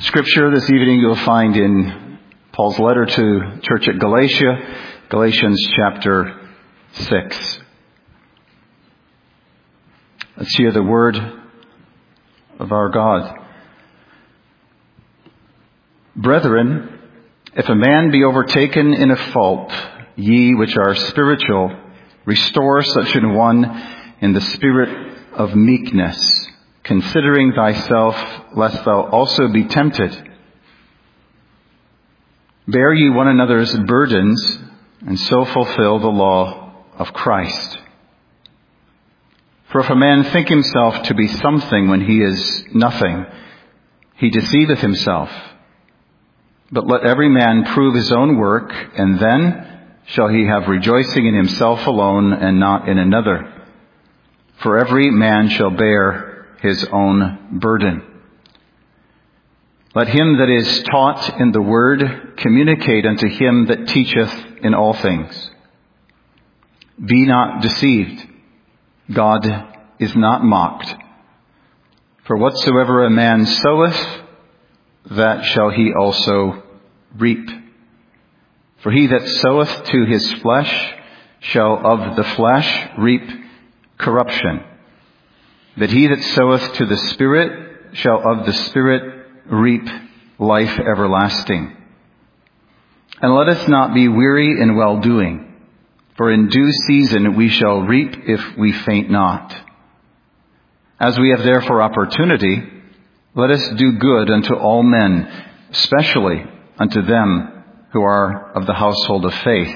Scripture this evening you'll find in Paul's letter to church at Galatia, Galatians chapter 6. Let's hear the word of our God. Brethren, if a man be overtaken in a fault, ye which are spiritual, restore such an one in the spirit of meekness, considering thyself, lest thou also be tempted. Bear ye one another's burdens, and so fulfill the law of Christ. For if a man think himself to be something when he is nothing, he deceiveth himself. But let every man prove his own work, and then shall he have rejoicing in himself alone, and not in another. For every man shall bear his own burden. Let him that is taught in the word communicate unto him that teacheth in all things. Be not deceived. God is not mocked. For whatsoever a man soweth, that shall he also reap. For he that soweth to his flesh shall of the flesh reap corruption. But he that soweth to the Spirit shall of the Spirit reap life everlasting. And let us not be weary in well-doing, for in due season we shall reap if we faint not. As we have therefore opportunity, let us do good unto all men, especially unto them who are of the household of faith.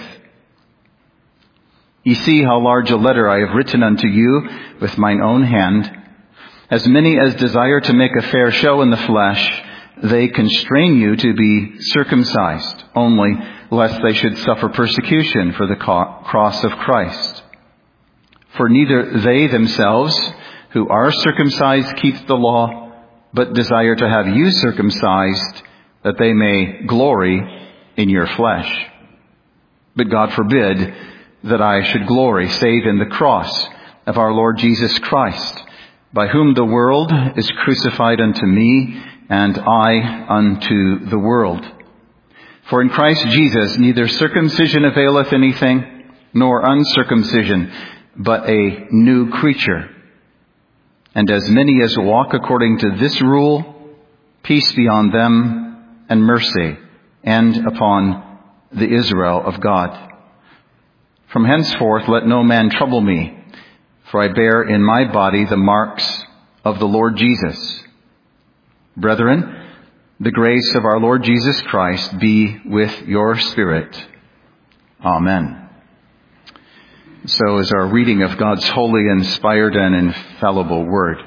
Ye see how large a letter I have written unto you with mine own hand. As many as desire to make a fair show in the flesh, they constrain you to be circumcised, only lest they should suffer persecution for the cross of Christ. For neither they themselves who are circumcised keep the law, but desire to have you circumcised, that they may glory in your flesh. But God forbid that I should glory, save in the cross of our Lord Jesus Christ, by whom the world is crucified unto me, and I unto the world. For in Christ Jesus neither circumcision availeth anything, nor uncircumcision, but a new creature. And as many as walk according to this rule, peace be on them, and mercy, and upon the Israel of God. From henceforth let no man trouble me, for I bear in my body the marks of the Lord Jesus. Brethren, the grace of our Lord Jesus Christ be with your spirit. Amen. So is our reading of God's holy, inspired, and infallible word.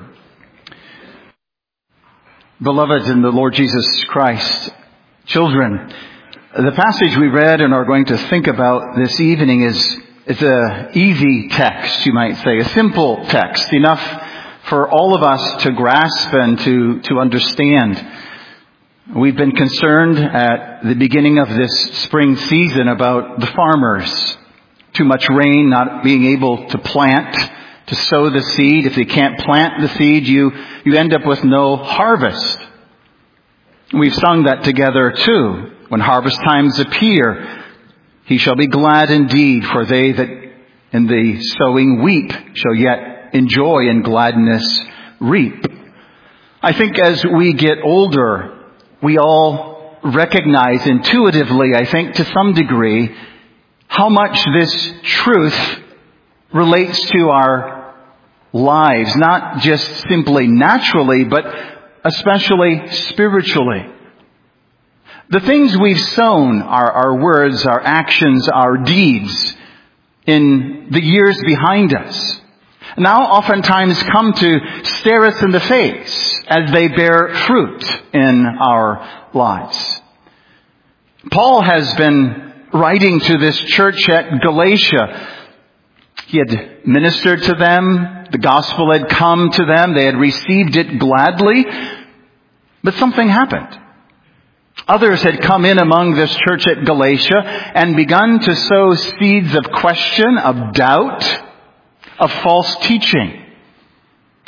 Beloved in the Lord Jesus Christ, children, the passage we read and are going to think about this evening is an easy text, you might say, a simple text, enough for all of us to grasp and to understand. We've been concerned at the beginning of this spring season about the farmers. Too much rain, not being able to plant, to sow the seed. If you can't plant the seed, you end up with no harvest. We've sung that together too. When harvest times appear, he shall be glad indeed, for they that in the sowing weep shall yet enjoy in gladness reap. I think as we get older, we all recognize intuitively, I think to some degree, how much this truth relates to our lives, not just simply naturally, but especially spiritually. The things we've sown, our words, our actions, our deeds in the years behind us, now oftentimes come to stare us in the face as they bear fruit in our lives. Paul has been writing to this church at Galatia. He had ministered to them. The gospel had come to them. They had received it gladly. But something happened. Others had come in among this church at Galatia and begun to sow seeds of question, of doubt, of false teaching.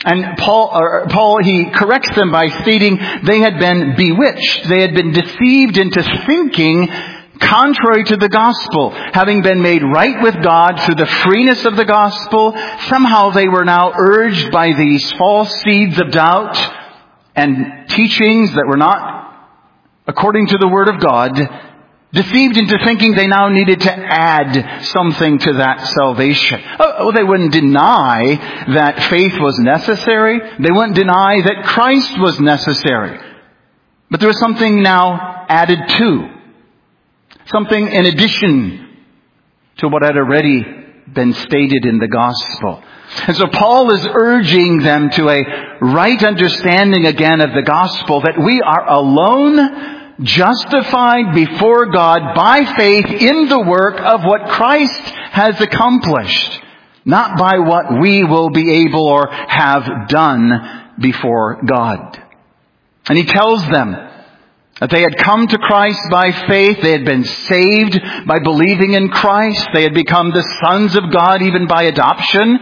And Paul, he corrects them by stating they had been bewitched. They had been deceived into thinking contrary to the gospel. Having been made right with God through the freeness of the gospel, somehow they were now urged by these false seeds of doubt and teachings that were not according to the Word of God, deceived into thinking they now needed to add something to that salvation. They wouldn't deny that faith was necessary. They wouldn't deny that Christ was necessary. But there was something now added to. Something in addition to what had already been stated in the gospel. And so Paul is urging them to a right understanding again of the gospel, that we are alone justified before God by faith in the work of what Christ has accomplished, not by what we will be able or have done before God. And he tells them that they had come to Christ by faith. They had been saved by believing in Christ. They had become the sons of God even by adoption.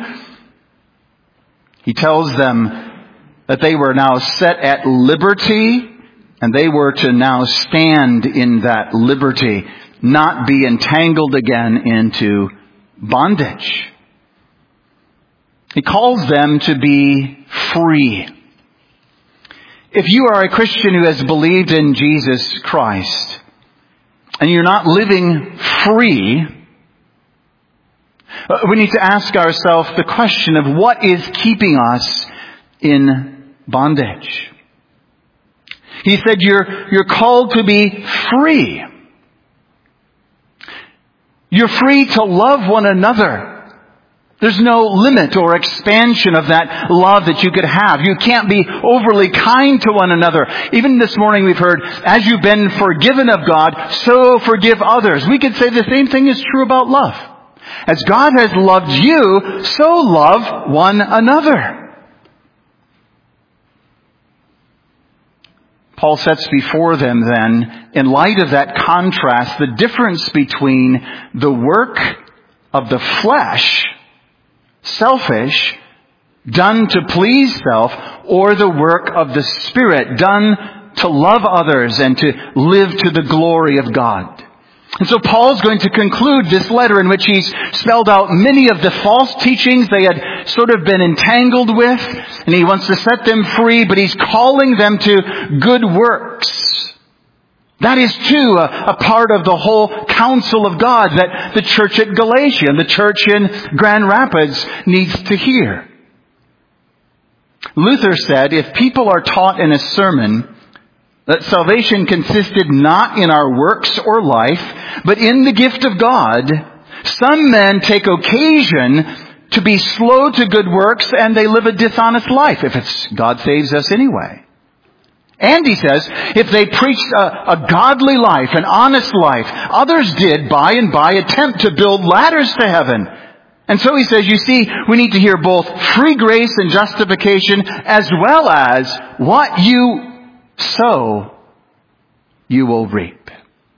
He tells them that they were now set at liberty, and they were to now stand in that liberty, not be entangled again into bondage. He calls them to be free. If you are a Christian who has believed in Jesus Christ, and you're not living free, we need to ask ourselves the question of what is keeping us in bondage. He said you're called to be free. You're free to love one another. There's no limit or expansion of that love that you could have. You can't be overly kind to one another. Even this morning we've heard, as you've been forgiven of God, so forgive others. We could say the same thing is true about love. As God has loved you, so love one another. Paul sets before them then, in light of that contrast, the difference between the work of the flesh, selfish, done to please self, or the work of the Spirit, done to love others and to live to the glory of God. And so Paul's going to conclude this letter in which he's spelled out many of the false teachings they had sort of been entangled with, and he wants to set them free, but he's calling them to good works. That is too a part of the whole counsel of God that the church at Galatia and the church in Grand Rapids needs to hear. Luther said, if people are taught in a sermon that salvation consisted not in our works or life, but in the gift of God, some men take occasion to be slow to good works and they live a dishonest life, if it's God saves us anyway. And he says, if they preached a godly life, an honest life, others did by and by attempt to build ladders to heaven. And so he says, you see, we need to hear both free grace and justification, as well as what you sow, you will reap.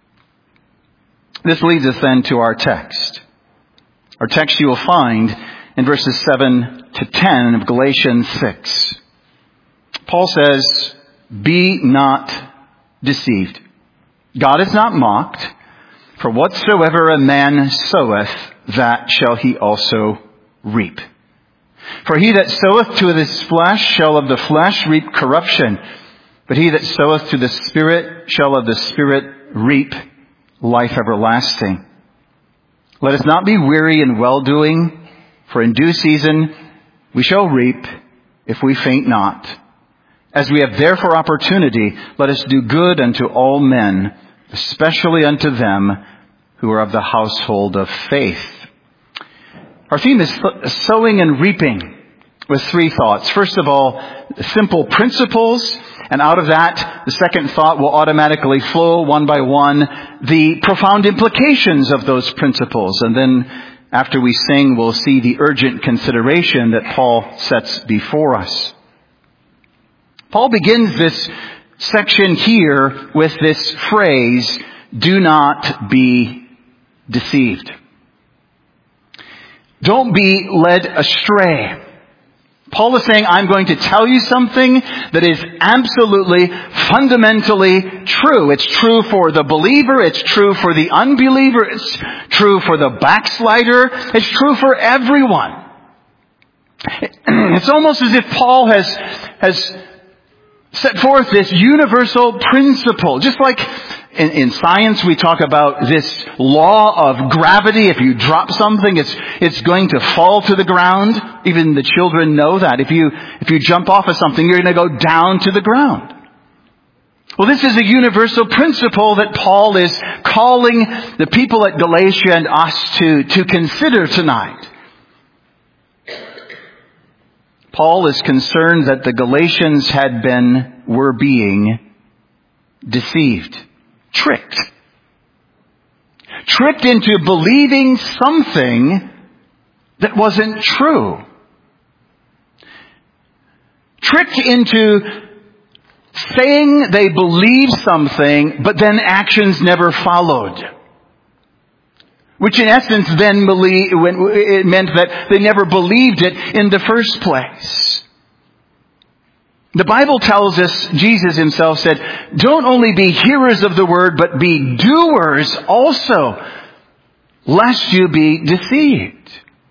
This leads us then to our text. Our text you will find in verses 7 to 10 of Galatians 6. Paul says, be not deceived. God is not mocked. For whatsoever a man soweth, that shall he also reap. For he that soweth to his flesh shall of the flesh reap corruption. But he that soweth to the Spirit shall of the Spirit reap life everlasting. Let us not be weary in well-doing, for in due season we shall reap if we faint not. As we have therefore opportunity, let us do good unto all men, especially unto them who are of the household of faith. Our theme is sowing and reaping, with three thoughts. First of all, simple principles. And out of that, the second thought will automatically flow one by one, the profound implications of those principles. And then after we sing, we'll see the urgent consideration that Paul sets before us. Paul begins this section here with this phrase, do not be deceived. Don't be led astray. Paul is saying, I'm going to tell you something that is absolutely, fundamentally true. It's true for the believer. It's true for the unbeliever. It's true for the backslider. It's true for everyone. It's almost as if Paul has set forth this universal principle. Just like in science we talk about this law of gravity. If you drop something, it's going to fall to the ground. Even the children know that. If you jump off of something, you're going to go down to the ground. Well, this is a universal principle that Paul is calling the people at Galatia and us to consider tonight. Paul is concerned that the Galatians were being deceived, tricked into believing something that wasn't true. Tricked into saying they believed something, but then actions never followed. Which in essence then it meant that they never believed it in the first place. The Bible tells us, Jesus himself said, don't only be hearers of the word, but be doers also, lest you be deceived.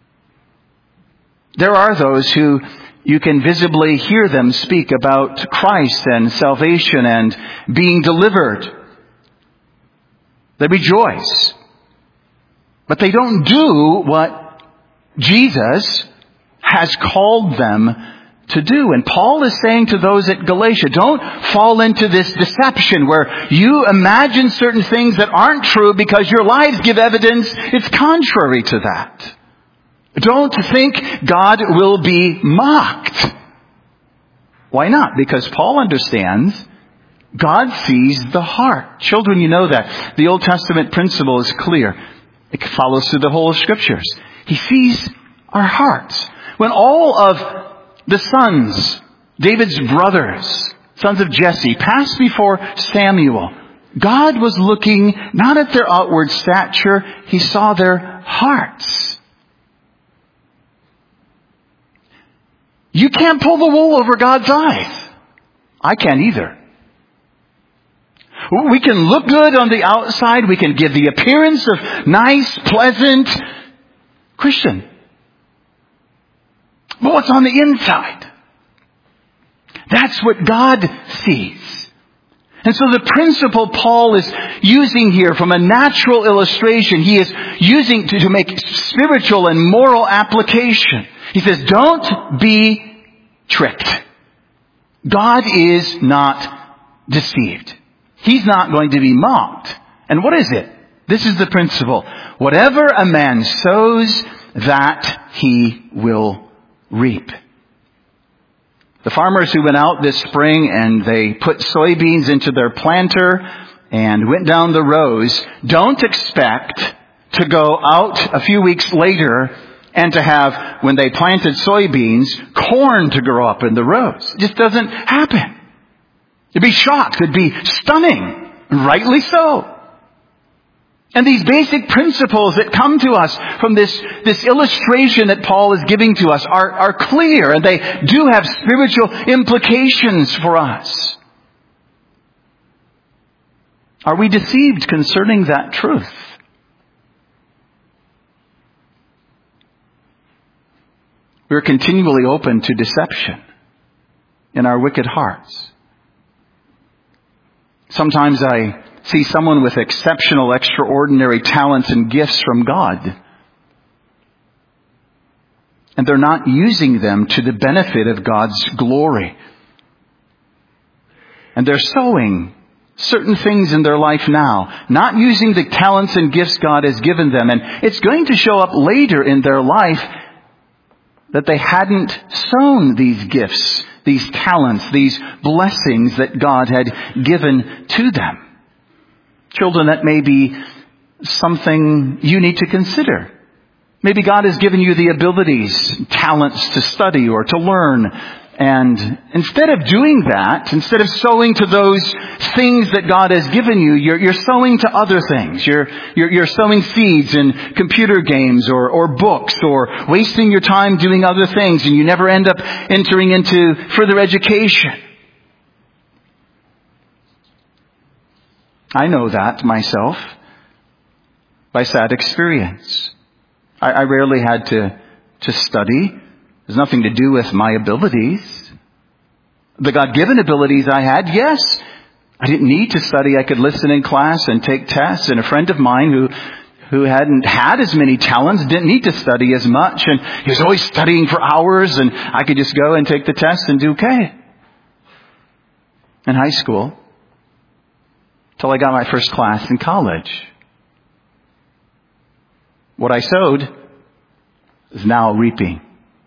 There are those who you can visibly hear them speak about Christ and salvation and being delivered. They rejoice. But they don't do what Jesus has called them to do. And Paul is saying to those at Galatia, don't fall into this deception where you imagine certain things that aren't true because your lives give evidence it's contrary to that. Don't think God will be mocked. Why not? Because Paul understands God sees the heart. Children, you know that. The Old Testament principle is clear. It follows through the whole of Scriptures. He sees our hearts. When all of the sons, David's brothers, sons of Jesse, passed before Samuel, God was looking not at their outward stature, He saw their hearts. You can't pull the wool over God's eyes. I can't either. We can look good on the outside. We can give the appearance of nice, pleasant Christian. But what's on the inside? That's what God sees. And so the principle Paul is using here from a natural illustration, he is using to make spiritual and moral application. He says, don't be tricked. God is not deceived. He's not going to be mocked. And what is it? This is the principle. Whatever a man sows, that he will reap. The farmers who went out this spring and they put soybeans into their planter and went down the rows don't expect to go out a few weeks later and to have, when they planted soybeans, corn to grow up in the rows. It just doesn't happen. You'd be shocked. It'd be stunning. Rightly so. And these basic principles that come to us from this illustration that Paul is giving to us are clear, and they do have spiritual implications for us. Are we deceived concerning that truth? We're continually open to deception in our wicked hearts. Sometimes I see someone with exceptional, extraordinary talents and gifts from God, and they're not using them to the benefit of God's glory. And they're sowing certain things in their life now, not using the talents and gifts God has given them. And it's going to show up later in their life that they hadn't sown these gifts, these talents, these blessings that God had given to them. Children, that may be something you need to consider. Maybe God has given you the abilities, talents to study or to learn, And instead of doing that, instead of sowing to those things that God has given you, you're sowing to other things. You're sowing seeds in computer games or books, or wasting your time doing other things, and you never end up entering into further education. I know that myself by sad experience. I rarely had to study. It has nothing to do with my abilities. The God-given abilities I had, yes. I didn't need to study. I could listen in class and take tests. And a friend of mine who hadn't had as many talents didn't need to study as much. And he was always studying for hours, and I could just go and take the test and do okay. In high school, till I got my first class in college. What I sowed is now reaping.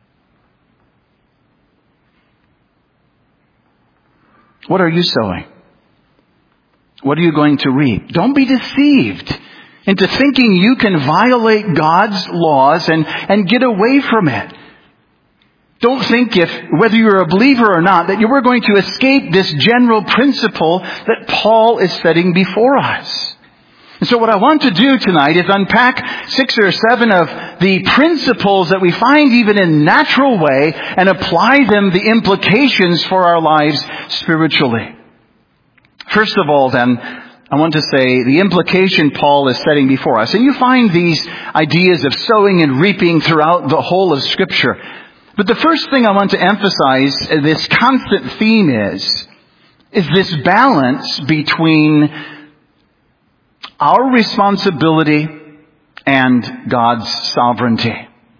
What are you sowing? What are you going to reap? Don't be deceived into thinking you can violate God's laws and get away from it. Don't think whether you're a believer or not, that you were going to escape this general principle that Paul is setting before us. And so what I want to do tonight is unpack 6 or 7 of the principles that we find even in natural way and apply them, the implications for our lives spiritually. First of all, then, I want to say the implication Paul is setting before us. And you find these ideas of sowing and reaping throughout the whole of Scripture. But the first thing I want to emphasize, this constant theme is this balance between our responsibility and God's sovereignty.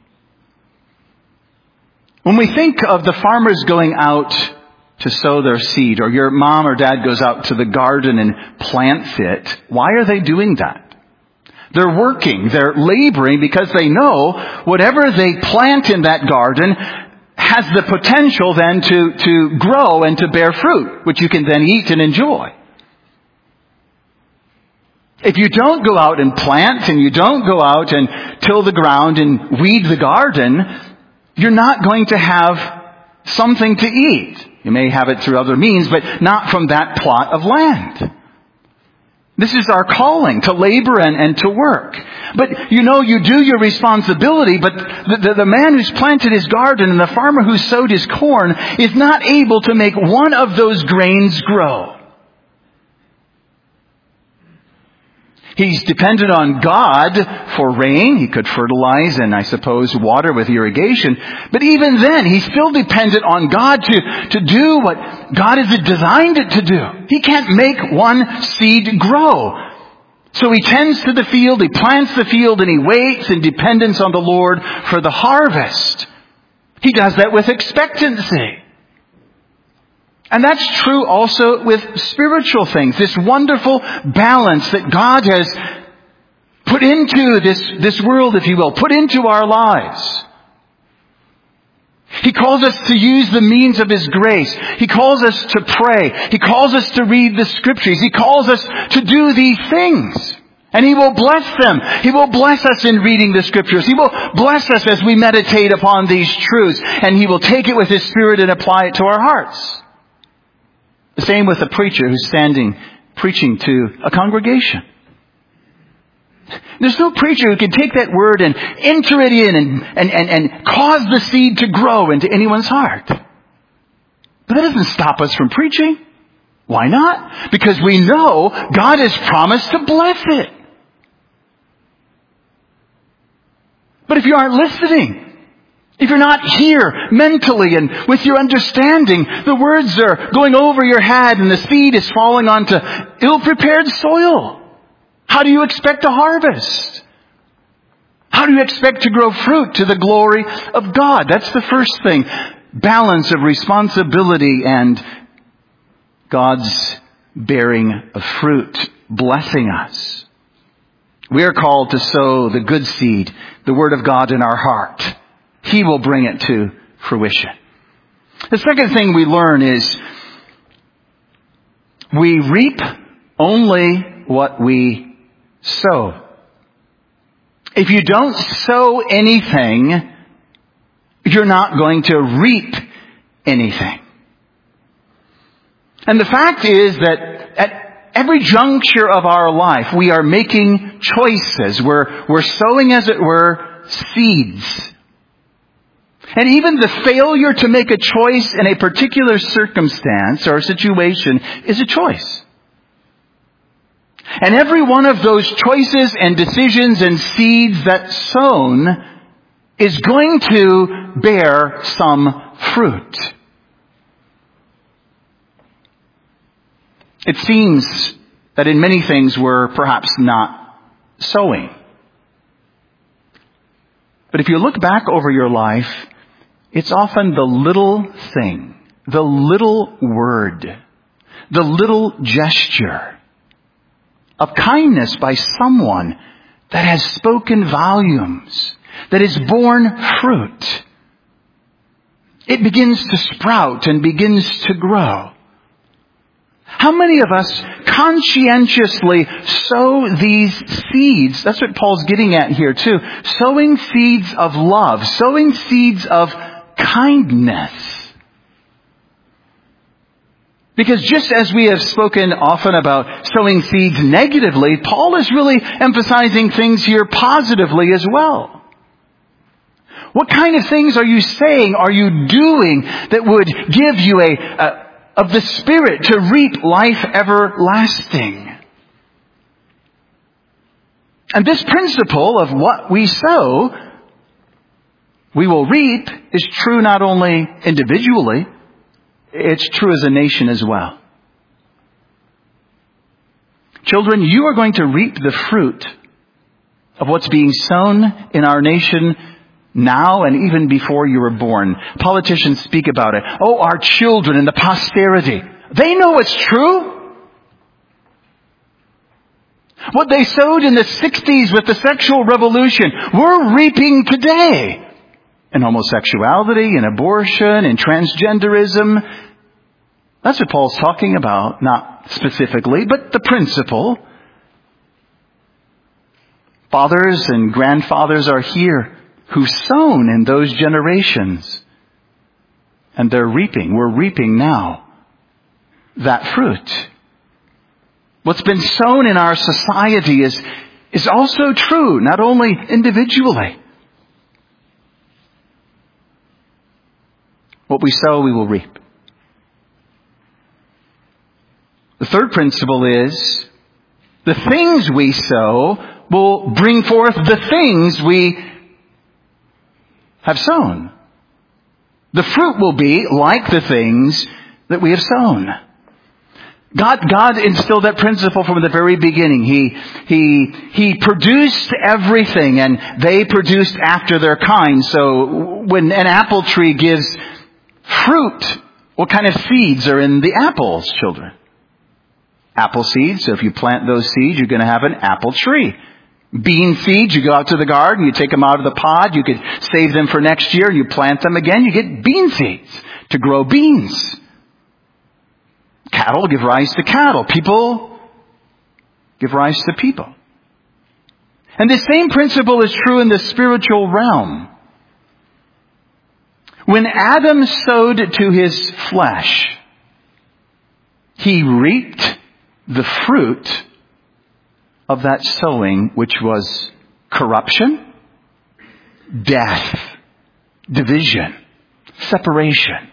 When we think of the farmers going out to sow their seed, or your mom or dad goes out to the garden and plants it, why are they doing that? They're working, they're laboring because they know whatever they plant in that garden has the potential then to grow and to bear fruit, which you can then eat and enjoy. If you don't go out and plant, and you don't go out and till the ground and weed the garden, you're not going to have something to eat. You may have it through other means, but not from that plot of land. This is our calling, to labor and to work. But you do your responsibility, but the man who's planted his garden and the farmer who sowed his corn is not able to make one of those grains grow. He's dependent on God for rain. He could fertilize and, I suppose, water with irrigation. But even then, he's still dependent on God to do what God has designed it to do. He can't make one seed grow. So he tends to the field, he plants the field, and he waits in dependence on the Lord for the harvest. He does that with expectancy. And that's true also with spiritual things. This wonderful balance that God has put into this world, if you will, put into our lives. He calls us to use the means of His grace. He calls us to pray. He calls us to read the Scriptures. He calls us to do these things. And He will bless them. He will bless us in reading the Scriptures. He will bless us as we meditate upon these truths. And He will take it with His Spirit and apply it to our hearts. The same with a preacher who's standing preaching to a congregation. There's no preacher who can take that word and enter it in and cause the seed to grow into anyone's heart. But that doesn't stop us from preaching. Why not? Because we know God has promised to bless it. But if you aren't listening, if you're not here mentally and with your understanding, the words are going over your head and the seed is falling onto ill-prepared soil. How do you expect to harvest? How do you expect to grow fruit to the glory of God? That's the first thing. Balance of responsibility and God's bearing of fruit, blessing us. We are called to sow the good seed, the Word of God in our heart. He will bring it to fruition. The second thing we learn is we reap only what we sow. If you don't sow anything, you're not going to reap anything. And the fact is that at every juncture of our life, we are making choices. We're sowing, as it were, seeds. And even the failure to make a choice in a particular circumstance or situation is a choice. And every one of those choices and decisions and seeds that's sown is going to bear some fruit. It seems that in many things we're perhaps not sowing. But if you look back over your life, it's often the little thing, the little word, the little gesture of kindness by someone that has spoken volumes, that has borne fruit. It begins to sprout and begins to grow. How many of us conscientiously sow these seeds? That's what Paul's getting at here too. Sowing seeds of love, sowing seeds of kindness. Because just as we have spoken often about sowing seeds negatively, Paul is really emphasizing things here positively as well. What kind of things are you saying, are you doing that would give you of the Spirit to reap life everlasting? And this principle of what we sow, we will reap, is true not only individually, it's true as a nation as well. Children, you are going to reap the fruit of what's being sown in our nation now and even before you were born. Politicians speak about it. Oh, our children and the posterity. They know it's true. What they sowed in the 60s with the sexual revolution, we're reaping today. In homosexuality, in abortion, in transgenderism. That's what Paul's talking about, not specifically, but the principle. Fathers and grandfathers are here who've sown in those generations. And they're reaping. We're reaping now that fruit. What's been sown in our society is also true, not only individually. What we sow, we will reap. The third principle is the things we sow will bring forth the things we have sown. The fruit will be like the things that we have sown. God instilled that principle from the very beginning. He produced everything and they produced after their kind. So when an apple tree gives fruit, what kind of seeds are in the apples, children? Apple seeds. So if you plant those seeds, you're going to have an apple tree. Bean seeds, you go out to the garden, you take them out of the pod, you could save them for next year, you plant them again, you get bean seeds to grow beans. Cattle give rise to cattle. People give rise to people. And the same principle is true in the spiritual realm. When Adam sowed to his flesh, he reaped the fruit of that sowing, which was corruption, death, division, separation.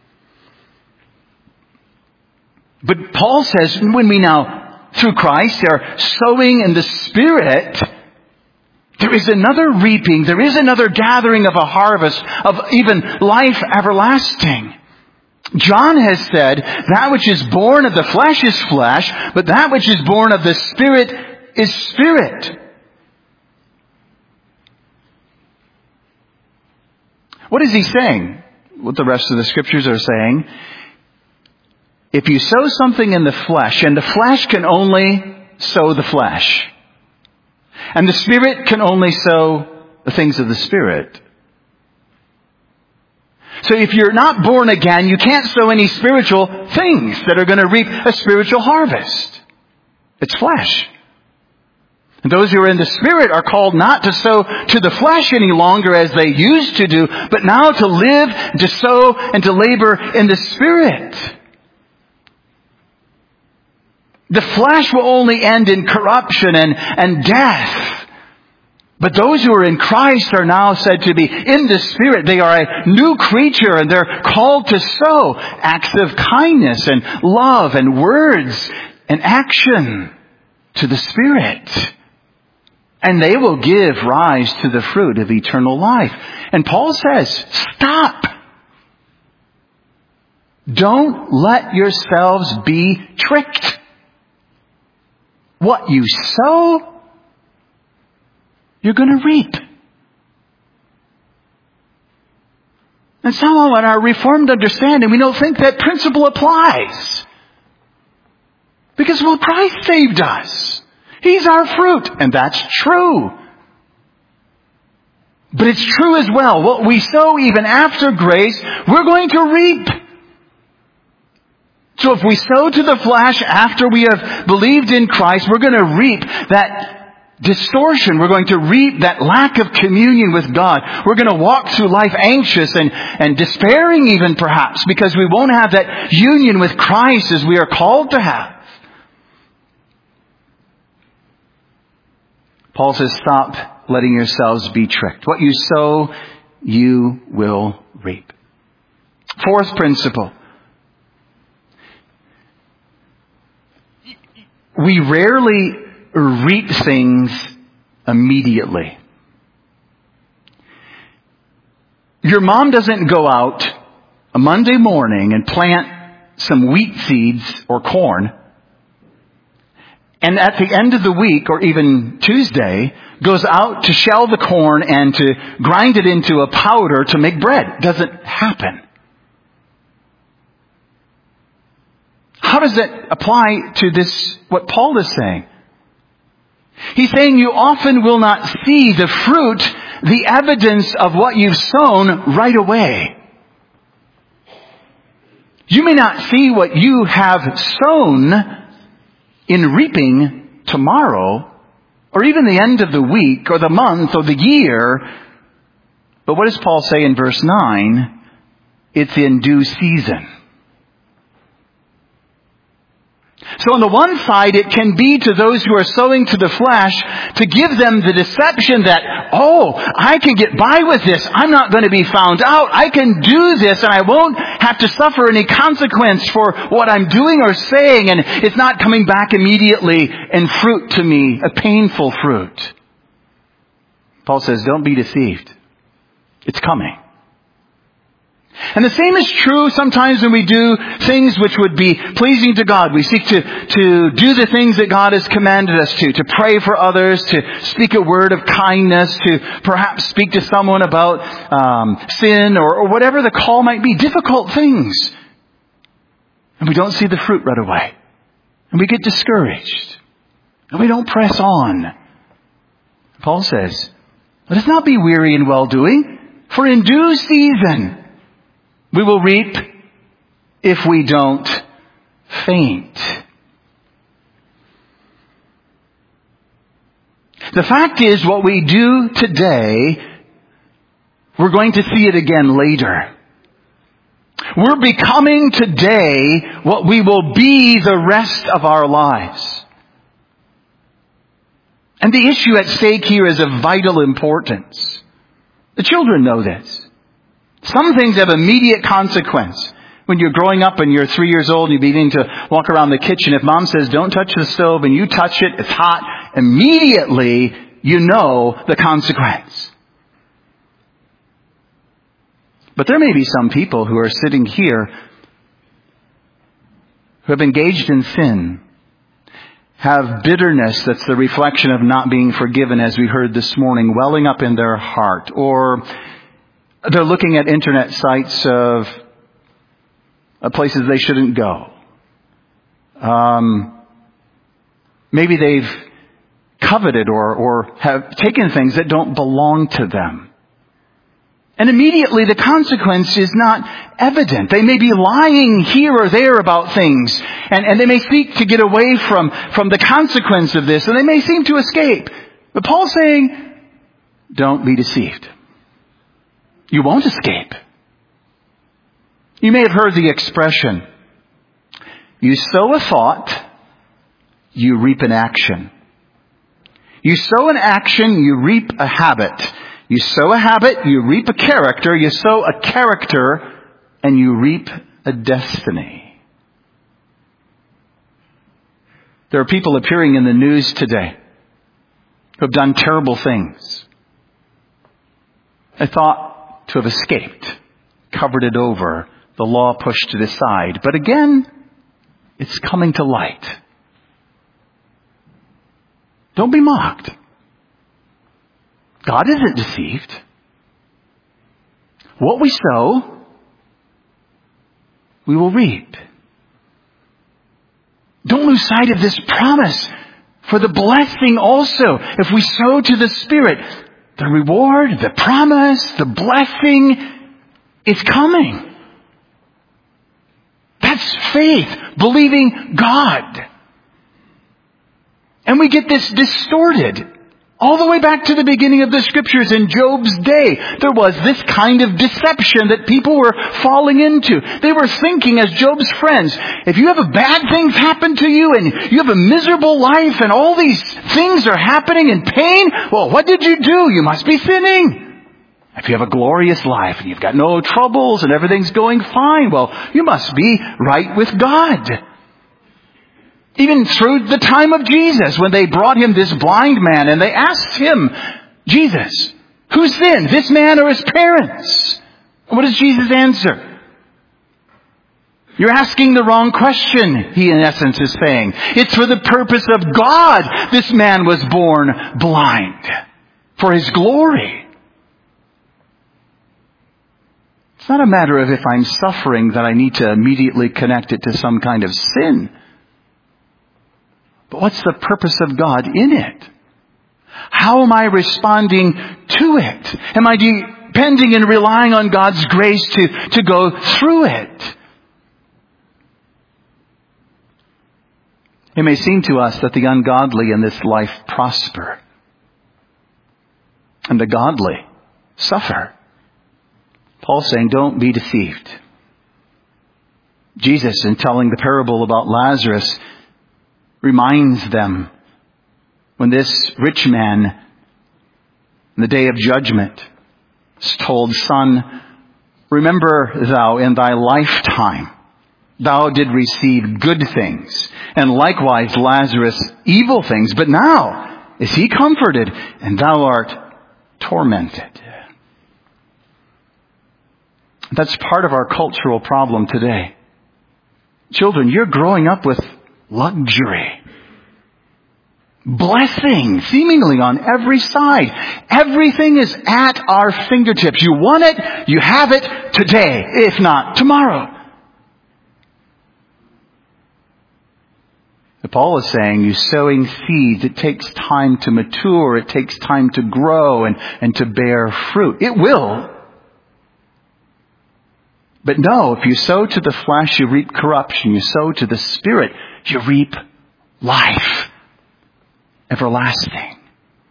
But Paul says when we now, through Christ, are sowing in the Spirit, there is another reaping, there is another gathering of a harvest of even life everlasting. John has said, that which is born of the flesh is flesh, but that which is born of the Spirit is spirit. What is he saying? What the rest of the scriptures are saying. If you sow something in the flesh, and the flesh can only sow the flesh, and the Spirit can only sow the things of the Spirit. So if you're not born again, you can't sow any spiritual things that are going to reap a spiritual harvest. It's flesh. And those who are in the Spirit are called not to sow to the flesh any longer as they used to do, but now to live, to sow, and to labor in the Spirit. The flesh will only end in corruption and death. But those who are in Christ are now said to be in the Spirit. They are a new creature, and they're called to sow acts of kindness and love and words and action to the Spirit. And they will give rise to the fruit of eternal life. And Paul says, stop. Don't let yourselves be tricked. What you sow, you're going to reap. And somehow in our Reformed understanding, we don't think that principle applies. Because, well, Christ saved us. He's our fruit. And that's true. But it's true as well. What we sow even after grace, we're going to reap. So if we sow to the flesh after we have believed in Christ, we're going to reap that distortion. We're going to reap that lack of communion with God. We're going to walk through life anxious and despairing even perhaps because we won't have that union with Christ as we are called to have. Paul says, stop letting yourselves be tricked. What you sow, you will reap. Fourth principle. We rarely reap things immediately. Your mom doesn't go out a Monday morning and plant some wheat seeds or corn, and at the end of the week, or even Tuesday, goes out to shell the corn and to grind it into a powder to make bread. It doesn't happen. How does that apply to this, what Paul is saying? He's saying you often will not see the fruit, the evidence of what you've sown right away. You may not see what you have sown in reaping tomorrow, or even the end of the week, or the month, or the year. But what does Paul say in verse 9? It's in due season. So on the one side, it can be to those who are sowing to the flesh to give them the deception that, oh, I can get by with this. I'm not going to be found out. I can do this and I won't have to suffer any consequence for what I'm doing or saying. And it's not coming back immediately in fruit to me, a painful fruit. Paul says, don't be deceived. It's coming. And the same is true sometimes when we do things which would be pleasing to God. We seek to do the things that God has commanded us to pray for others, to speak a word of kindness, to perhaps speak to someone about sin or whatever the call might be. Difficult things. And we don't see the fruit right away. And we get discouraged. And we don't press on. Paul says, let us not be weary in well-doing, for in due season we will reap if we don't faint. The fact is, what we do today, we're going to see it again later. We're becoming today what we will be the rest of our lives. And the issue at stake here is of vital importance. The children know this. Some things have immediate consequence. When you're growing up and you're 3 years old and you begin to walk around the kitchen, if mom says, don't touch the stove, and you touch it, it's hot, immediately you know the consequence. But there may be some people who are sitting here who have engaged in sin, have bitterness that's the reflection of not being forgiven, as we heard this morning, welling up in their heart, or they're looking at internet sites of places they shouldn't go. Maybe they've coveted or have taken things that don't belong to them. And immediately the consequence is not evident. They may be lying here or there about things, and they may seek to get away from the consequence of this, and they may seem to escape. But Paul's saying, don't be deceived. You won't escape. You may have heard the expression, you sow a thought, you reap an action. You sow an action, you reap a habit. You sow a habit, you reap a character. You sow a character, and you reap a destiny. There are people appearing in the news today who have done terrible things. They thought to have escaped, covered it over, the law pushed it aside. But again, it's coming to light. Don't be mocked. God isn't deceived. What we sow, we will reap. Don't lose sight of this promise for the blessing also. If we sow to the Spirit, the reward, the promise, the blessing, it's coming. That's faith, believing God. And we get this distorted. All the way back to the beginning of the Scriptures in Job's day, there was this kind of deception that people were falling into. They were thinking as Job's friends, if you have bad things happen to you and you have a miserable life and all these things are happening in pain, well, what did you do? You must be sinning. If you have a glorious life and you've got no troubles and everything's going fine, well, you must be right with God. Even through the time of Jesus, when they brought him this blind man and they asked him, Jesus, who sinned, this man or his parents? What does Jesus answer? You're asking the wrong question, he in essence is saying. It's for the purpose of God this man was born blind. For his glory. It's not a matter of if I'm suffering that I need to immediately connect it to some kind of sin. But what's the purpose of God in it? How am I responding to it? Am I depending and relying on God's grace to go through it? It may seem to us that the ungodly in this life prosper and the godly suffer. Paul's saying, don't be deceived. Jesus, in telling the parable about Lazarus, reminds them when this rich man, in the day of judgment, is told, Son, remember thou in thy lifetime, thou did receive good things, and likewise Lazarus evil things, but now is he comforted, and thou art tormented. That's part of our cultural problem today. Children, you're growing up with luxury. Blessing seemingly on every side. Everything is at our fingertips. You want it, you have it today, if not tomorrow. Paul is saying you're sowing seeds. It takes time to mature. It takes time to grow and to bear fruit. It will. But no, if you sow to the flesh, you reap corruption. You sow to the Spirit, you reap life. Everlasting.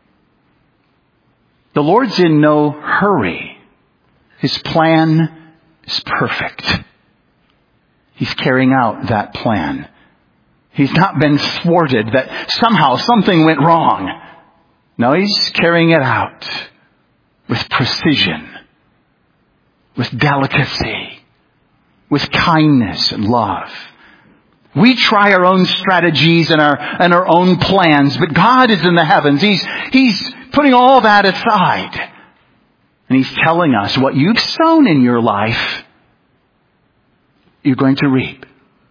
The Lord's in no hurry. His plan is perfect. He's carrying out that plan. He's not been thwarted that somehow something went wrong. No, he's carrying it out with precision, with delicacy, with kindness and love. We try our own strategies and our own plans, but God is in the heavens. He's putting all that aside. And He's telling us what you've sown in your life, you're going to reap.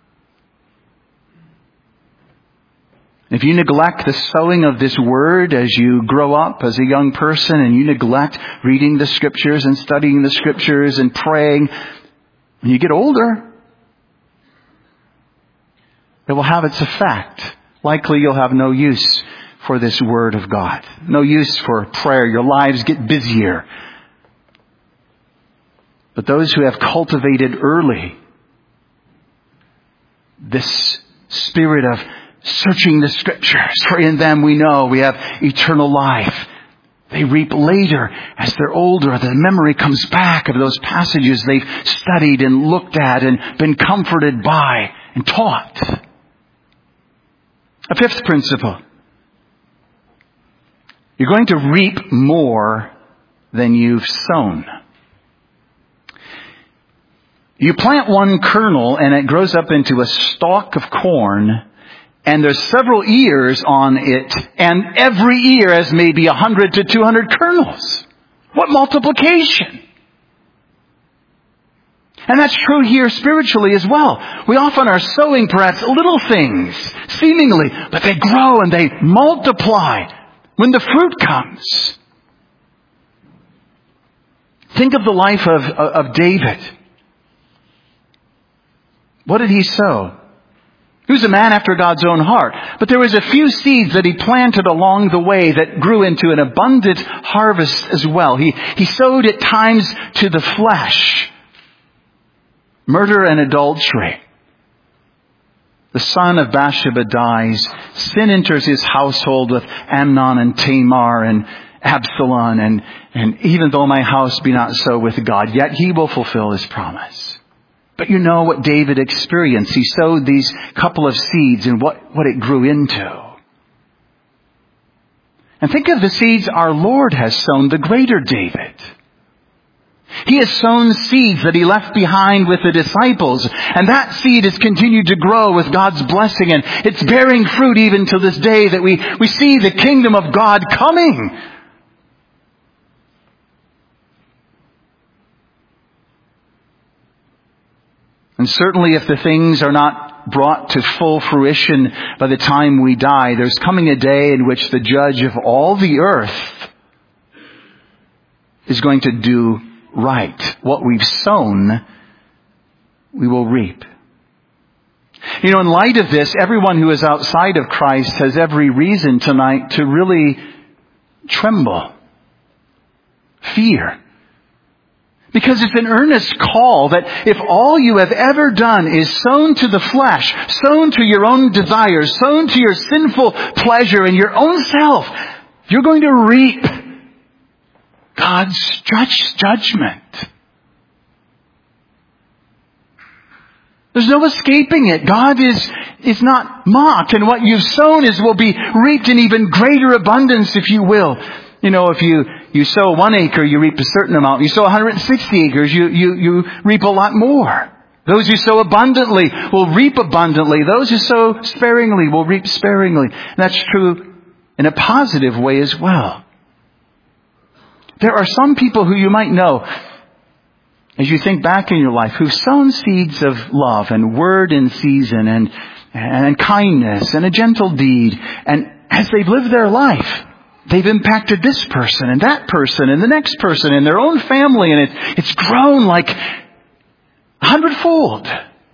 If you neglect the sowing of this word as you grow up as a young person, and you neglect reading the Scriptures and studying the Scriptures and praying, when you get older, it will have its effect. Likely you'll have no use for this Word of God. No use for prayer. Your lives get busier. But those who have cultivated early this spirit of searching the Scriptures, for in them we know we have eternal life, they reap later as they're older. The memory comes back of those passages they've studied and looked at and been comforted by and taught. A fifth principle. You're going to reap more than you've sown. You plant one kernel and it grows up into a stalk of corn, and there's several ears on it, and every ear has maybe 100 to 200 kernels. What multiplication! And that's true here spiritually as well. We often are sowing perhaps little things, seemingly, but they grow and they multiply when the fruit comes. Think of the life of David. What did he sow? He was a man after God's own heart. But there was a few seeds that he planted along the way that grew into an abundant harvest as well. He sowed at times to the flesh. Murder and adultery. The son of Bathsheba dies. Sin enters his household with Amnon and Tamar and Absalom. And even though my house be not so with God, yet he will fulfill his promise. But you know what David experienced. He sowed these couple of seeds and what it grew into. And think of the seeds our Lord has sown, the greater David. He has sown seeds that he left behind with the disciples. And that seed has continued to grow with God's blessing. And it's bearing fruit even to this day that we see the kingdom of God coming. And certainly if the things are not brought to full fruition by the time we die, there's coming a day in which the judge of all the earth is going to do right. What we've sown, we will reap. You know, in light of this, everyone who is outside of Christ has every reason tonight to really tremble, fear. Because it's an earnest call that if all you have ever done is sown to the flesh, sown to your own desires, sown to your sinful pleasure and your own self, you're going to reap God's judgment. There's no escaping it. God is not mocked, and what you've sown will be reaped in even greater abundance, if you will. You know, if you sow 1 acre, you reap a certain amount. You sow 160 acres, you reap a lot more. Those who sow abundantly will reap abundantly. Those who sow sparingly will reap sparingly. And that's true in a positive way as well. There are some people who you might know, as you think back in your life, who've sown seeds of love and word in season and kindness and a gentle deed. And as they've lived their life, they've impacted this person and that person and the next person and their own family, and it's grown like 100-fold.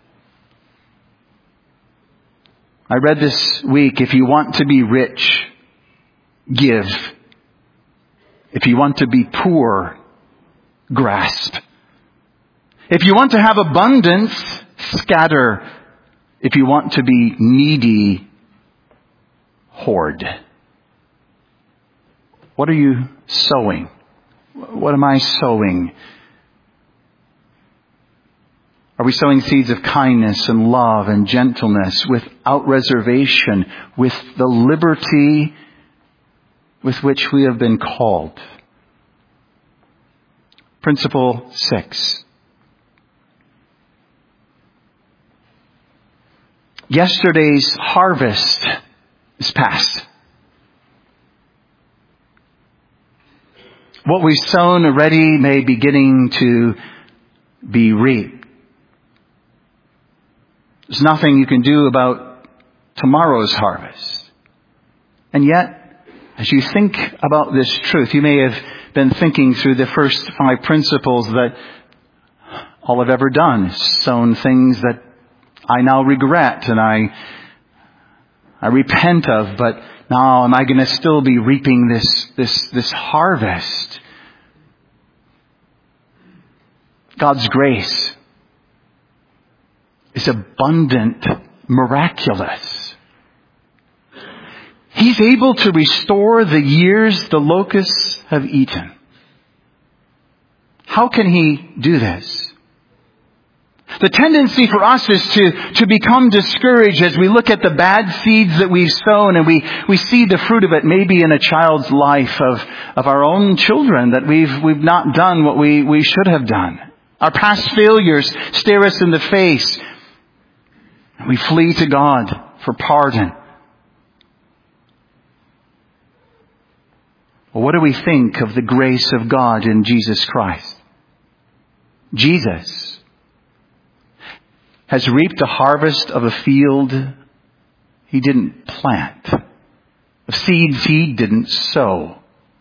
I read this week, if you want to be rich, give. If you want to be poor, grasp. If you want to have abundance, scatter. If you want to be needy, hoard. What are you sowing? What am I sowing? Are we sowing seeds of kindness and love and gentleness without reservation, with the liberty with which we have been called? Principle 6. Yesterday's harvest is past. What we've sown already may be beginning to be reaped. There's nothing you can do about tomorrow's harvest. And yet, as you think about this truth, you may have been thinking through the first 5 principles that all I've ever done is sown things that I now regret and I repent of, but now am I going to still be reaping this harvest? God's grace is abundant, miraculous. He's able to restore the years the locusts have eaten. How can He do this? The tendency for us is to become discouraged as we look at the bad seeds that we've sown, and we see the fruit of it maybe in a child's life of our own children, that we've not done what we should have done. Our past failures stare us in the face, and we flee to God for pardon. Well, what do we think of the grace of God in Jesus Christ? Jesus has reaped a harvest of a field He didn't plant, of seeds He didn't sow,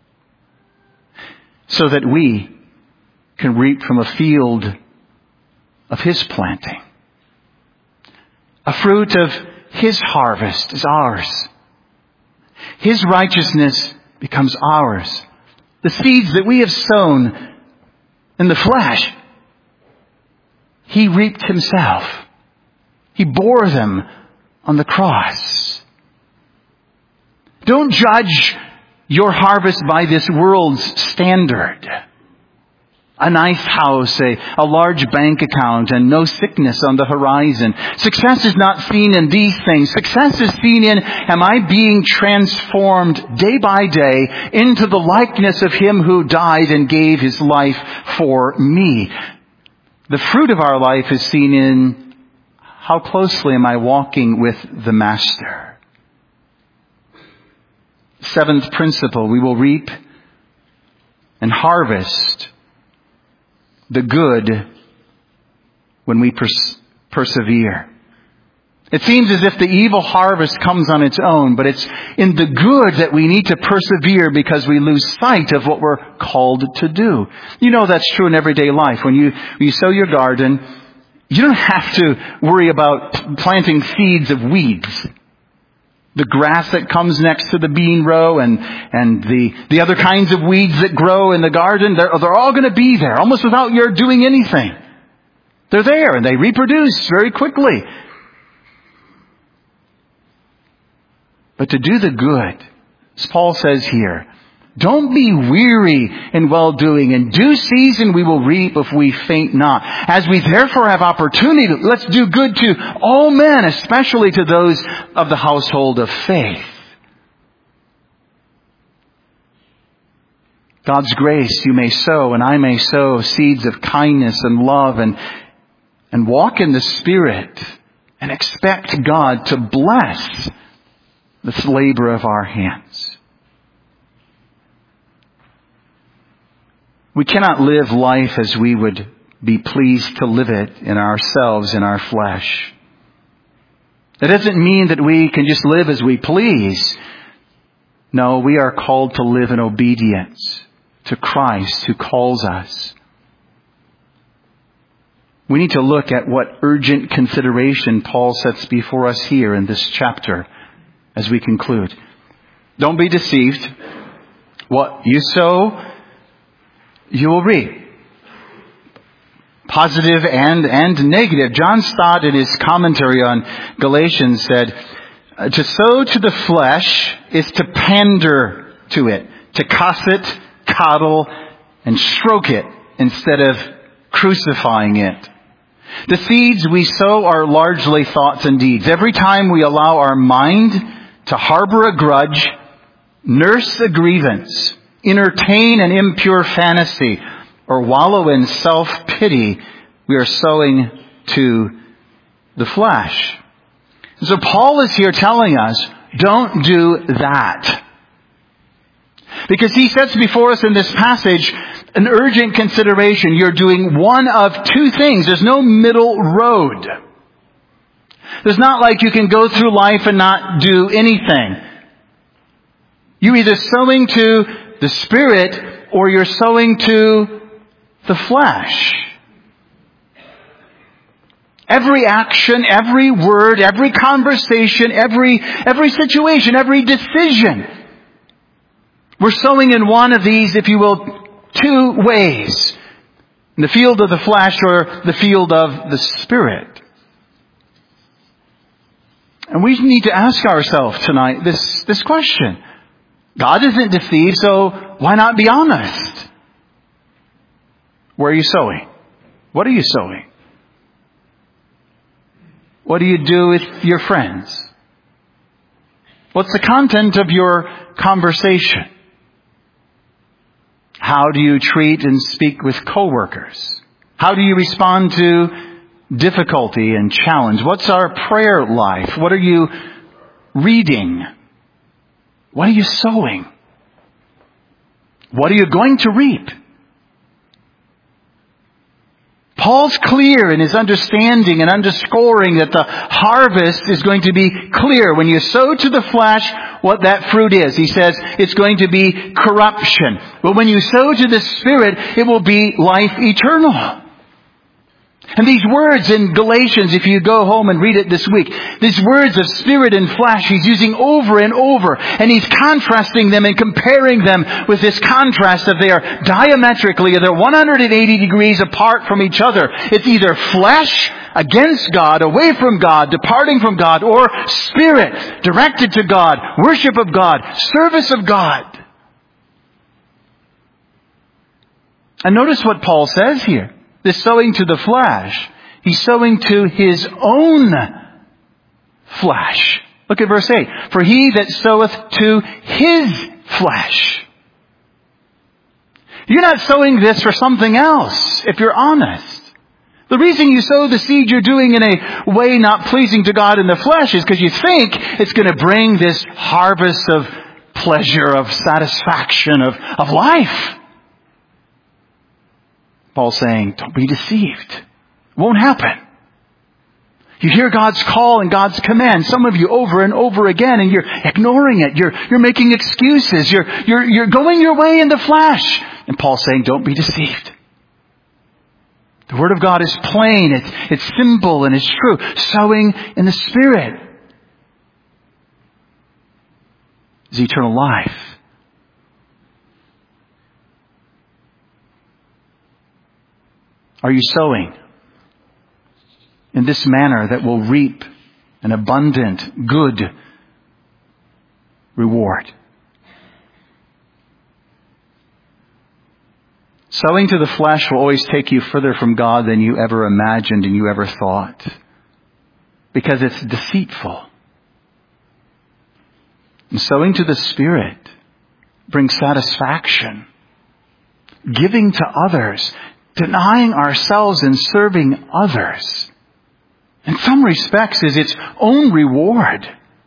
so that we can reap from a field of His planting. A fruit of His harvest is ours. His righteousness becomes ours. The seeds that we have sown in the flesh, He reaped Himself. He bore them on the cross. Don't judge your harvest by this world's standard. A nice house, a large bank account, and no sickness on the horizon. Success is not seen in these things. Success is seen in, am I being transformed day by day into the likeness of Him who died and gave His life for me? The fruit of our life is seen in how closely am I walking with the Master. Seventh principle, we will reap and harvest the good when we persevere. It seems as if the evil harvest comes on its own, but it's in the good that we need to persevere because we lose sight of what we're called to do. You know that's true in everyday life. When you sow your garden, you don't have to worry about planting seeds of weeds. The grass that comes next to the bean row and the other kinds of weeds that grow in the garden, they're all going to be there almost without your doing anything. They're there and they reproduce very quickly. But to do the good, as Paul says here, don't be weary in well-doing. In due season we will reap if we faint not. As we therefore have opportunity, let's do good to all men, especially to those of the household of faith. God's grace, you may sow and I may sow seeds of kindness and love and walk in the Spirit and expect God to bless this labor of our hands. We cannot live life as we would be pleased to live it in ourselves, in our flesh. That doesn't mean that we can just live as we please. No, we are called to live in obedience to Christ who calls us. We need to look at what urgent consideration Paul sets before us here in this chapter as we conclude. Don't be deceived. What you sow, you will reap. Positive and negative. John Stott in his commentary on Galatians said, to sow to the flesh is to pander to it, to cuss it, coddle, and stroke it instead of crucifying it. The seeds we sow are largely thoughts and deeds. Every time we allow our mind to harbor a grudge, nurse a grievance, entertain an impure fantasy, or wallow in self-pity, we are sowing to the flesh. And so Paul is here telling us, don't do that. Because he sets before us in this passage an urgent consideration. You're doing one of two things. There's no middle road. There's not like you can go through life and not do anything. You're either sowing to the Spirit or you're sowing to the flesh. Every action, every word, every conversation, every situation, every decision. We're sowing in one of these, if you will, two ways. The field of the flesh or the field of the Spirit? And we need to ask ourselves tonight this question. God isn't deceived, so why not be honest? Where are you sowing? What are you sowing? What do you do with your friends? What's the content of your conversation? How do you treat and speak with coworkers? How do you respond to difficulty and challenge? What's our prayer life? What are you reading? What are you sowing? What are you going to reap? Paul's clear in his understanding and underscoring that the harvest is going to be clear. When you sow to the flesh, what that fruit is. He says it's going to be corruption. But when you sow to the Spirit, it will be life eternal. And these words in Galatians, if you go home and read it this week, these words of spirit and flesh, he's using over and over. And he's contrasting them and comparing them with this contrast of they are diametrically, they're 180 degrees apart from each other. It's either flesh against God, away from God, departing from God, or spirit, directed to God, worship of God, service of God. And notice what Paul says here. This sowing to the flesh, he's sowing to his own flesh. Look at verse 8. For he that soweth to his flesh. You're not sowing this for something else, if you're honest. The reason you sow the seed you're doing in a way not pleasing to God in the flesh is because you think it's going to bring this harvest of pleasure, of satisfaction, of life. Paul's saying, don't be deceived. It won't happen. You hear God's call and God's command, some of you over and over again, and you're ignoring it. You're making excuses. You're going your way in the flesh. And Paul's saying, don't be deceived. The Word of God is plain. It's simple and it's true. Sowing in the Spirit is eternal life. Are you sowing in this manner that will reap an abundant, good reward? Sowing to the flesh will always take you further from God than you ever imagined and you ever thought, because it's deceitful. And sowing to the Spirit brings satisfaction, giving to others, denying ourselves and serving others. In some respects is its own reward.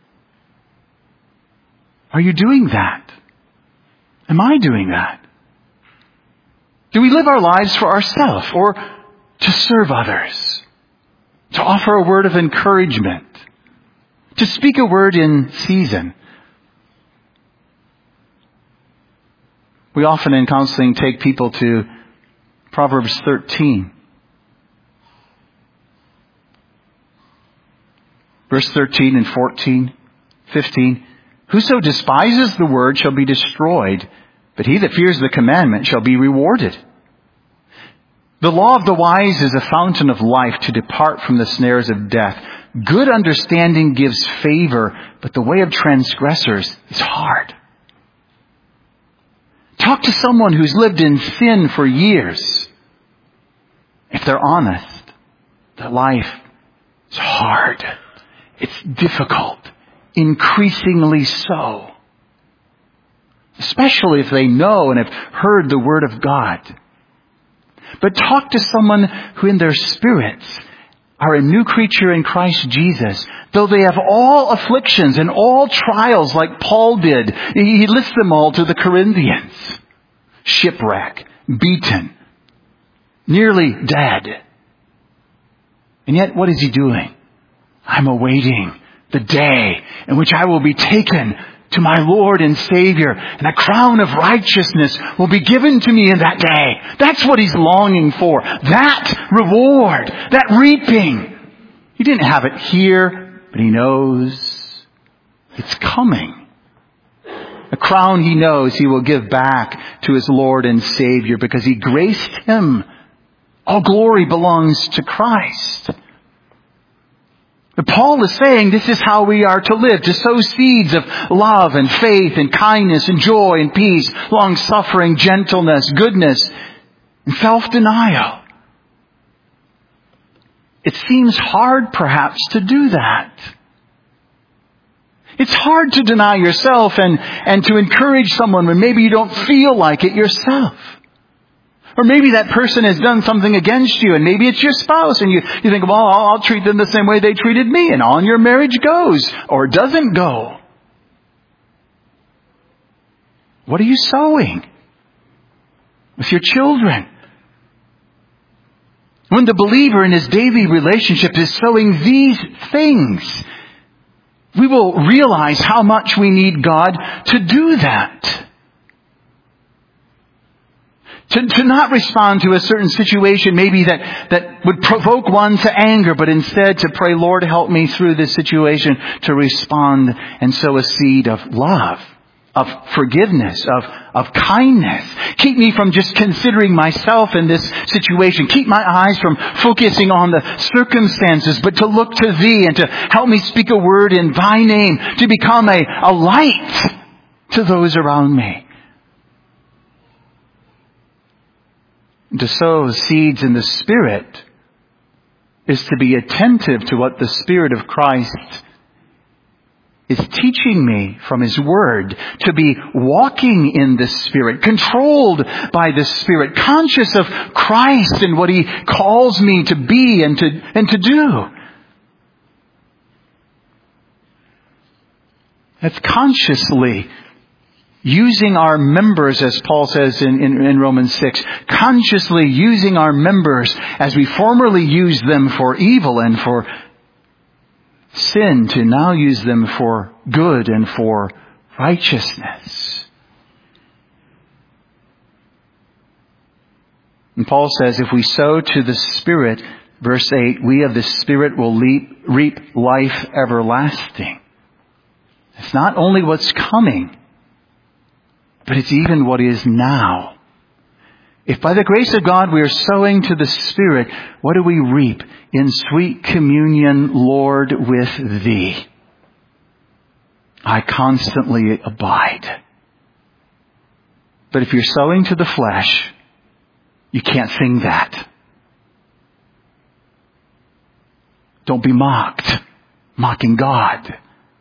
Are you doing that? Am I doing that? Do we live our lives for ourselves or to serve others? To offer a word of encouragement? To speak a word in season? We often in counseling take people to Proverbs 13. Verse 13 and 14, 15. Whoso despises the word shall be destroyed, but he that fears the commandment shall be rewarded. The law of the wise is a fountain of life to depart from the snares of death. Good understanding gives favor, but the way of transgressors is hard. Talk to someone who's lived in sin for years. If they're honest, that life is hard. It's difficult. Increasingly so. Especially if they know and have heard the Word of God. But talk to someone who in their spirits are a new creature in Christ Jesus. Though they have all afflictions and all trials like Paul did. He lists them all to the Corinthians. Shipwreck, beaten, nearly dead. And yet what is he doing? I'm awaiting the day in which I will be taken to my Lord and Savior, and a crown of righteousness will be given to me in that day. That's what he's longing for. That reward, that reaping. He didn't have it here, but he knows it's coming. A crown he knows he will give back to his Lord and Savior because he graced him All glory belongs to Christ. But Paul is saying this is how we are to live, to sow seeds of love and faith and kindness and joy and peace, long-suffering, gentleness, goodness, and self-denial. It seems hard, perhaps, to do that. It's hard to deny yourself and to encourage someone when maybe you don't feel like it yourself. Or maybe that person has done something against you, and maybe it's your spouse, and you think, well, I'll treat them the same way they treated me, and on your marriage goes, or doesn't go. What are you sowing with your children? When the believer in his daily relationship is sowing these things, we will realize how much we need God to do that. To not respond to a certain situation maybe that would provoke one to anger, but instead to pray, Lord, help me through this situation to respond and sow a seed of love, of forgiveness, of kindness. Keep me from just considering myself in this situation. Keep my eyes from focusing on the circumstances, but to look to Thee and to help me speak a word in Thy name, to become a light to those around me. To sow seeds in the Spirit is to be attentive to what the Spirit of Christ is teaching me from His Word, to be walking in the Spirit, controlled by the Spirit, conscious of Christ and what He calls me to be and to do. That's consciously using our members, as Paul says in Romans 6, consciously using our members as we formerly used them for evil and for sin, to now use them for good and for righteousness. And Paul says, if we sow to the Spirit, verse 8, we of the Spirit will reap life everlasting. It's not only what's coming, but it's even what is now. If by the grace of God we are sowing to the Spirit, what do we reap? In sweet communion, Lord, with Thee, I constantly abide. But if you're sowing to the flesh, you can't sing that. Don't be mocked, mocking God.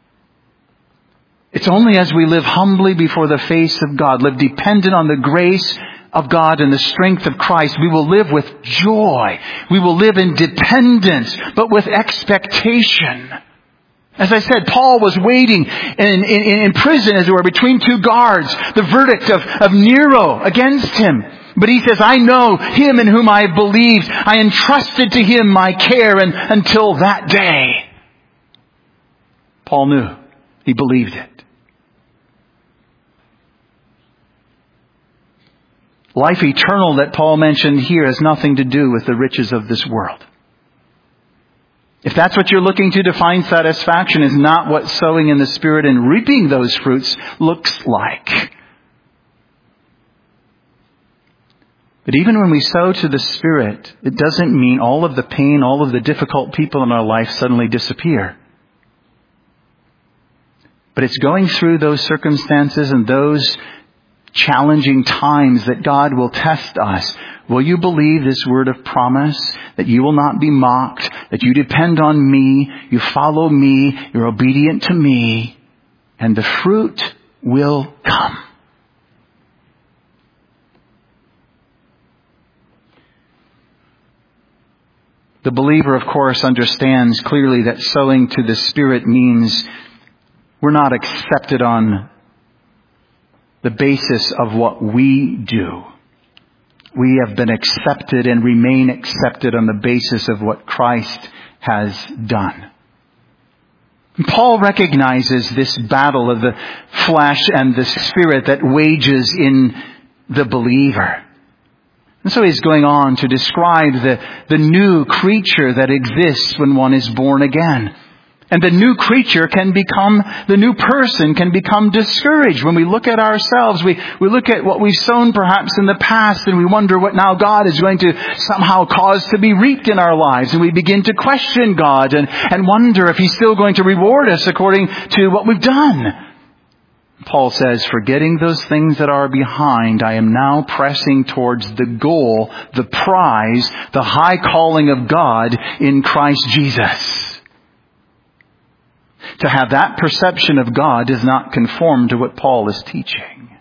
It's only as we live humbly before the face of God, live dependent on the grace of God and the strength of Christ, we will live with joy. We will live in dependence, but with expectation. As I said, Paul was waiting in prison, as it were, between two guards, the verdict of Nero against him. But he says, I know Him in whom I have believed. I entrusted to Him my care, and until that day. Paul knew. He believed it. Life eternal that Paul mentioned here has nothing to do with the riches of this world. If that's what you're looking to find satisfaction, is not what sowing in the Spirit and reaping those fruits looks like. But even when we sow to the Spirit, it doesn't mean all of the pain, all of the difficult people in our life suddenly disappear. But it's going through those circumstances and those challenging times that God will test us. Will you believe this word of promise? That you will not be mocked, that you depend on me, you follow me, you're obedient to me, and the fruit will come. The believer, of course, understands clearly that sowing to the Spirit means we're not accepted on the basis of what we do. We have been accepted and remain accepted on the basis of what Christ has done. Paul recognizes this battle of the flesh and the Spirit that wages in the believer. And so he's going on to describe the new creature that exists when one is born again. And the new creature the new person can become discouraged. When we look at ourselves, we look at what we've sown perhaps in the past, and we wonder what now God is going to somehow cause to be reaped in our lives. And we begin to question God and wonder if He's still going to reward us according to what we've done. Paul says, forgetting those things that are behind, I am now pressing towards the goal, the prize, the high calling of God in Christ Jesus. To have that perception of God does not conform to what Paul is teaching.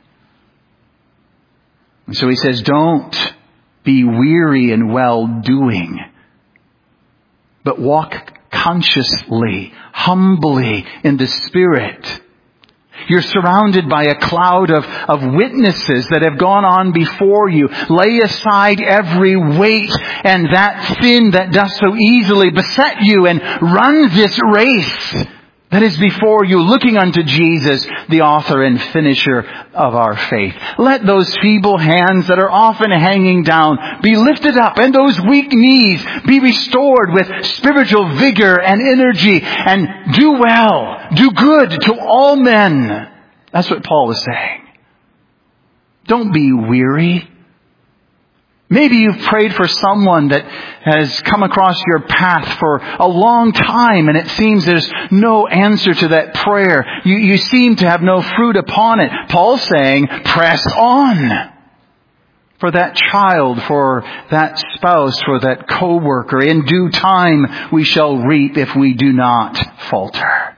And so he says, don't be weary in well-doing, but walk consciously, humbly in the Spirit. You're surrounded by a cloud of witnesses that have gone on before you. Lay aside every weight and that sin that does so easily beset you, and run this race that is before you, looking unto Jesus, the author and finisher of our faith. Let those feeble hands that are often hanging down be lifted up, and those weak knees be restored with spiritual vigor and energy, and do well, do good to all men. That's what Paul is saying. Don't be weary. Maybe you've prayed for someone that has come across your path for a long time, and it seems there's no answer to that prayer. You seem to have no fruit upon it. Paul's saying, press on. For that child, for that spouse, for that co-worker, in due time we shall reap if we do not falter.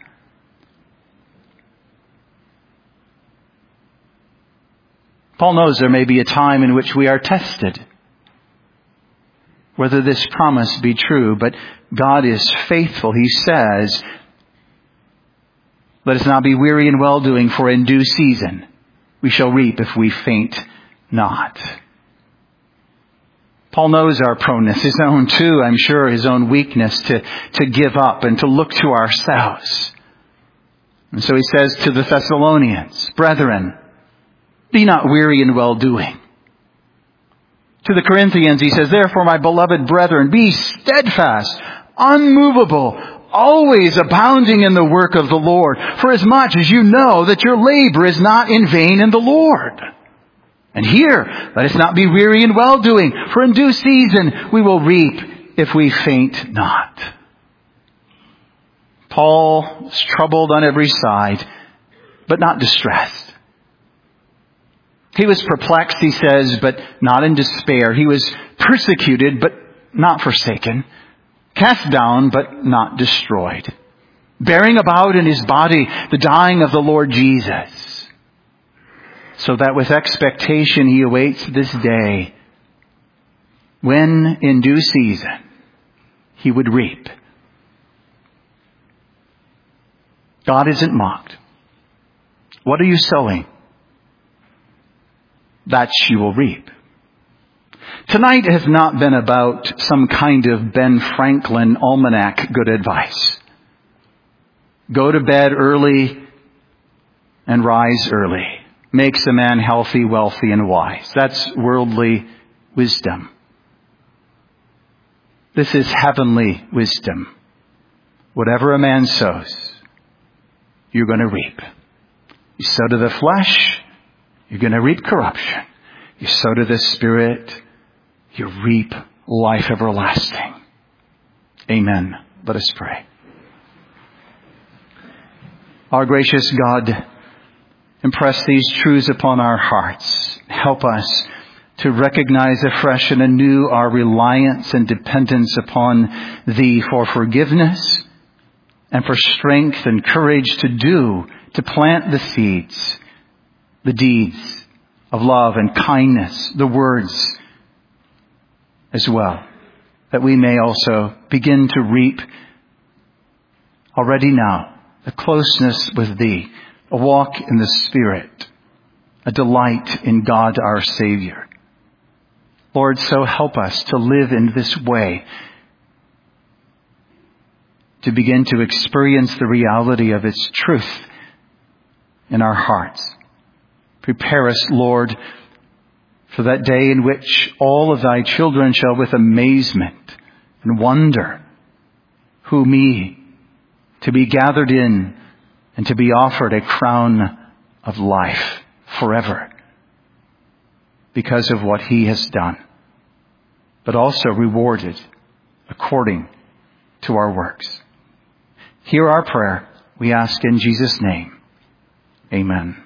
Paul knows there may be a time in which we are tested, whether this promise be true, but God is faithful. He says, let us not be weary in well-doing, for in due season we shall reap if we faint not. Paul knows our proneness, his own too, I'm sure, his own weakness to give up and to look to ourselves. And so he says to the Thessalonians, brethren, be not weary in well-doing. To the Corinthians, he says, therefore, my beloved brethren, be steadfast, unmovable, always abounding in the work of the Lord, for as much as you know that your labor is not in vain in the Lord. And here, let us not be weary in well-doing, for in due season we will reap if we faint not. Paul is troubled on every side, but not distressed. He was perplexed, he says, but not in despair. He was persecuted, but not forsaken. Cast down, but not destroyed. Bearing about in his body the dying of the Lord Jesus. So that with expectation he awaits this day when in due season he would reap. God isn't mocked. What are you sowing? That you will reap. Tonight has not been about some kind of Ben Franklin almanac good advice. Go to bed early and rise early. Makes a man healthy, wealthy, and wise. That's worldly wisdom. This is heavenly wisdom. Whatever a man sows, you're going to reap. You sow to the flesh, you're going to reap corruption. You sow to the Spirit, you reap life everlasting. Amen. Let us pray. Our gracious God, impress these truths upon our hearts. Help us to recognize afresh and anew our reliance and dependence upon Thee for forgiveness and for strength and courage to plant the seeds, the deeds of love and kindness, the words as well, that we may also begin to reap already now a closeness with Thee, a walk in the Spirit, a delight in God our Savior. Lord, so help us to live in this way, to begin to experience the reality of its truth in our hearts. Prepare us, Lord, for that day in which all of Thy children shall with amazement and wonder, who me, to be gathered in and to be offered a crown of life forever because of what he has done, but also rewarded according to our works. Hear our prayer, we ask in Jesus' name. Amen.